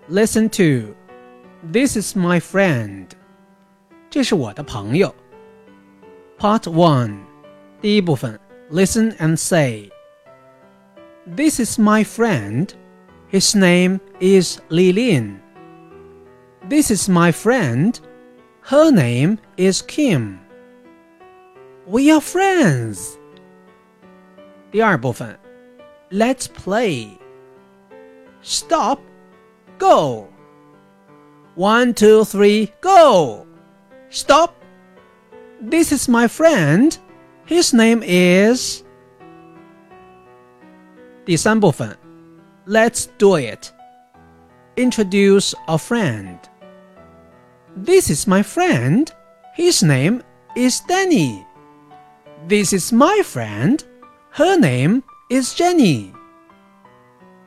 Listen to. This is my friend. 这是我的朋友。Part 1. 第一部分 Listen and say. This is my friend. His name is Lilin. This is my friend. Her name is Kim. We are friends. 第二部分 Let's play. Stop. Go. 1, 2, 3, go. Stop. This is my friend. His name is. 第三部分 Let's do it. Introduce a friend. This is my friend. His name is Danny. This is my friend. Her name is Jenny.